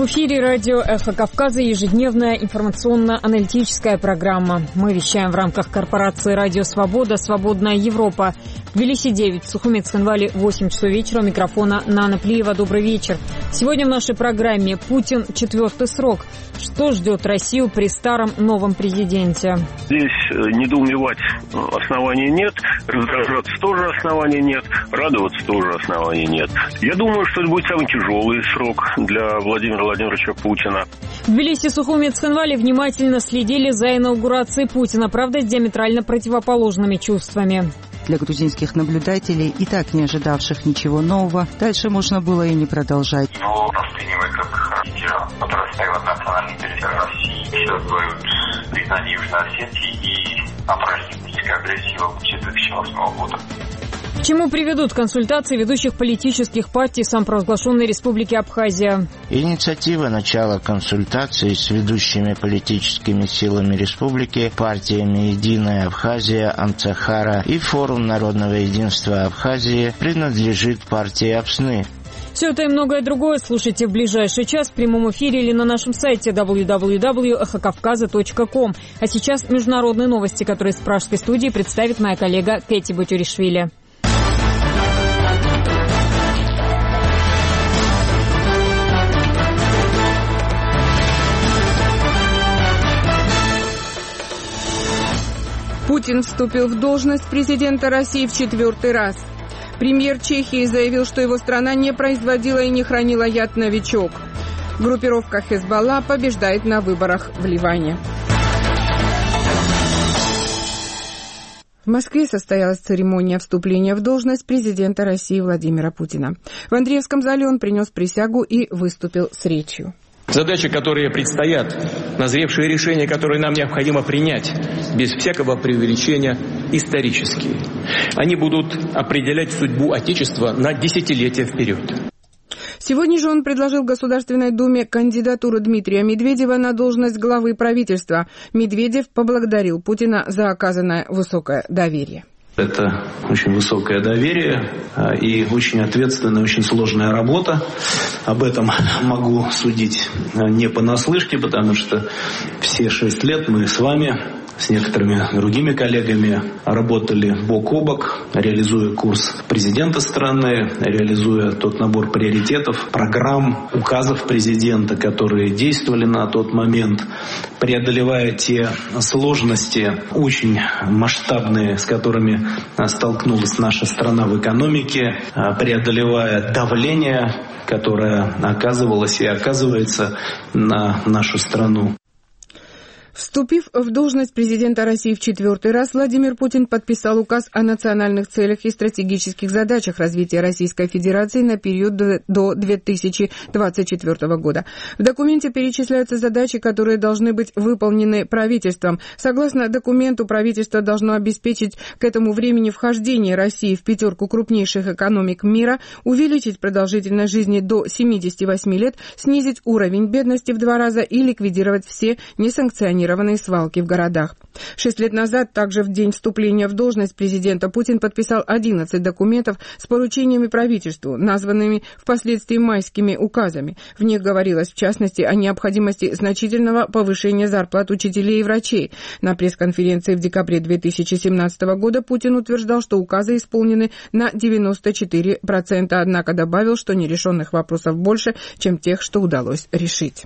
эфире радио «Эхо Кавказа» ежедневная информационно-аналитическая программа. Мы вещаем в рамках корпорации «Радио Свобода», «Свободная Европа». В Тбилиси 9, в Сухумет-Цхинвале 8 часов вечера. У микрофона Нана Плиева. Добрый вечер. Сегодня в нашей программе «Путин. Четвертый срок». Что ждет Россию при старом новом президенте? Здесь недоумевать оснований нет, раздражаться тоже оснований нет, радоваться тоже оснований нет. Я думаю, что это будет самый тяжелый срок для Владимира Владимировича Путина. В Тбилиси, Сухумет-Цхинвале внимательно следили за инаугурацией Путина, правда, с диаметрально противоположными чувствами. Для грузинских наблюдателей, и так не ожидавших ничего нового, дальше можно было и не продолжать. Его воспринимают как лидера, который отстаивает национальные интересы России. Сейчас говорят признание Южной Осетии и направление политической агрессии в 2008 года. К чему приведут консультации ведущих политических партий самопровозглашенной Республики Абхазия? Инициатива начала консультаций с ведущими политическими силами республики, партиями «Единая Абхазия», «Амцахара» и Форум народного единства Абхазии принадлежит партии «Апсны». Все это и многое другое слушайте в ближайший час в прямом эфире или на нашем сайте www.эхокавказа.ком. А сейчас международные новости, которые из пражской студии представит моя коллега Кэти Батюришвили. Путин вступил в должность президента России в 4-й раз. Премьер Чехии заявил, что его страна не производила и не хранила яд «Новичок». Группировка Хезболла побеждает на выборах в Ливане. В Москве состоялась церемония вступления в должность президента России Владимира Путина. В Андреевском зале он принес присягу и выступил с речью. Задачи, которые предстоят, назревшие решения, которые нам необходимо принять, без всякого преувеличения, исторические. Они будут определять судьбу Отечества на десятилетия вперед. Сегодня же он предложил Государственной Думе кандидатуру Дмитрия Медведева на должность главы правительства. Медведев поблагодарил Путина за оказанное высокое доверие. Это очень высокое доверие и очень ответственная, очень сложная работа. Об этом могу судить не понаслышке, потому что все 6 лет мы с вами, с некоторыми другими коллегами работали бок о бок, реализуя курс президента страны, реализуя тот набор приоритетов, программ, указов президента, которые действовали на тот момент, преодолевая те сложности очень масштабные, с которыми столкнулась наша страна в экономике, преодолевая давление, которое оказывалось и оказывается на нашу страну. Вступив в должность президента России в 4-й раз, Владимир Путин подписал указ о национальных целях и стратегических задачах развития Российской Федерации на период до 2024 года. В документе перечисляются задачи, которые должны быть выполнены правительством. Согласно документу, правительство должно обеспечить к этому времени вхождение России в 5 крупнейших экономик мира, увеличить продолжительность жизни до 78 лет, снизить уровень бедности в 2 раза и ликвидировать все несанкционированные свалки в городах. 6 лет назад, также в день вступления в должность президента, Путин подписал 11 документов с поручениями правительству, названными впоследствии майскими указами. В них говорилось, в частности, о необходимости значительного повышения зарплат учителей и врачей. На пресс-конференции в декабре 2017 года Путин утверждал, что указы исполнены на 94%, однако добавил, что нерешенных вопросов больше, чем тех, что удалось решить.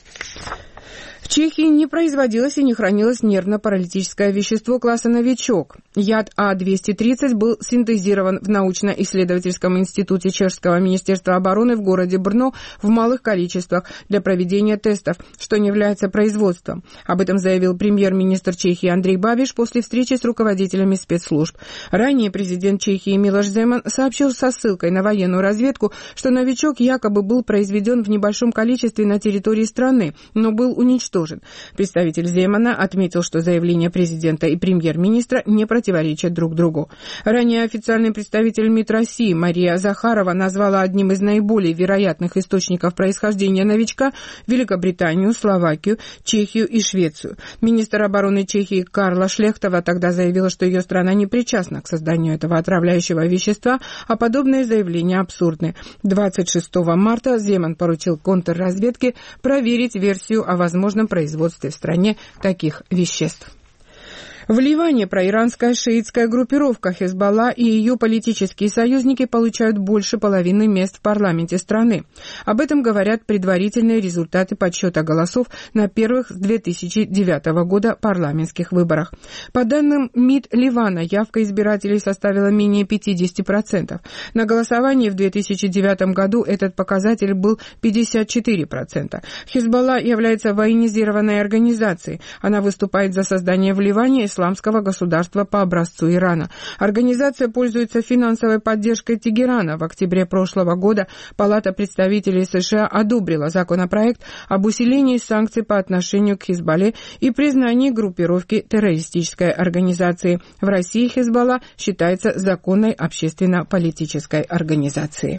В Чехии не производилось и не хранилось нервно-паралитическое вещество класса «Новичок». Яд А-230 был синтезирован в научно-исследовательском институте Чешского министерства обороны в городе Брно в малых количествах для проведения тестов, что не является производством. Об этом заявил премьер-министр Чехии Андрей Бабиш после встречи с руководителями спецслужб. Ранее президент Чехии Милош Земан сообщил со ссылкой на военную разведку, что «Новичок» якобы был произведен в небольшом количестве на территории страны, но был уничтожен уничтожен. Представитель Земана отметил, что заявления президента и премьер-министра не противоречат друг другу. Ранее официальный представитель МИД России Мария Захарова назвала одним из наиболее вероятных источников происхождения новичка Великобританию, Словакию, Чехию и Швецию. Министр обороны Чехии Карла Шлехтова тогда заявила, что ее страна не причастна к созданию этого отравляющего вещества, а подобные заявления абсурдны. 26 марта Земан поручил контрразведке проверить версию о возможном производстве в стране таких веществ. В Ливане проиранская шиитская группировка Хезболла и ее политические союзники получают больше половины мест в парламенте страны. Об этом говорят предварительные результаты подсчета голосов на первых с 2009 года парламентских выборах. По данным МИД Ливана, явка избирателей составила менее 50%. На голосовании в 2009 году этот показатель был 54%. Хезболла является военизированной организацией. Она выступает за создание в Ливане исламского государства по образцу Ирана. Организация пользуется финансовой поддержкой Тегерана. В октябре прошлого года Палата представителей США одобрила законопроект об усилении санкций по отношению к Хезболле и признании группировки террористической организации. В России Хезболла считается законной общественно-политической организацией.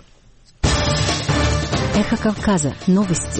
Эхо Кавказа. Новости.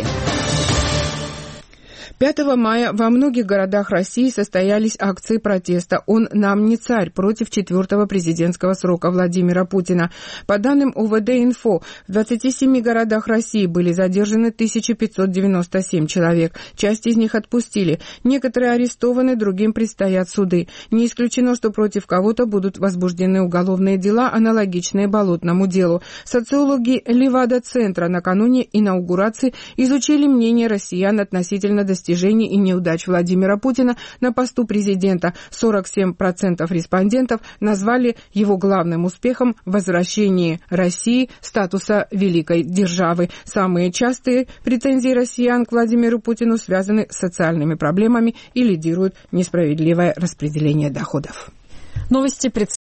5 мая во многих городах России состоялись акции протеста «Он нам не царь» против 4-го президентского срока Владимира Путина. По данным УВД-Инфо, в 27 городах России были задержаны 1597 человек. Часть из них отпустили. Некоторые арестованы, другим предстоят суды. Не исключено, что против кого-то будут возбуждены уголовные дела, аналогичные Болотному делу. Социологи Левада-центра накануне инаугурации изучили мнение россиян относительно достижений и неудач Владимира Путина на посту президента. 47% респондентов назвали его главным успехом возвращение России статуса великой державы. Самые частые претензии россиян к Владимиру Путину связаны с социальными проблемами и лидирует несправедливое распределение доходов. Новости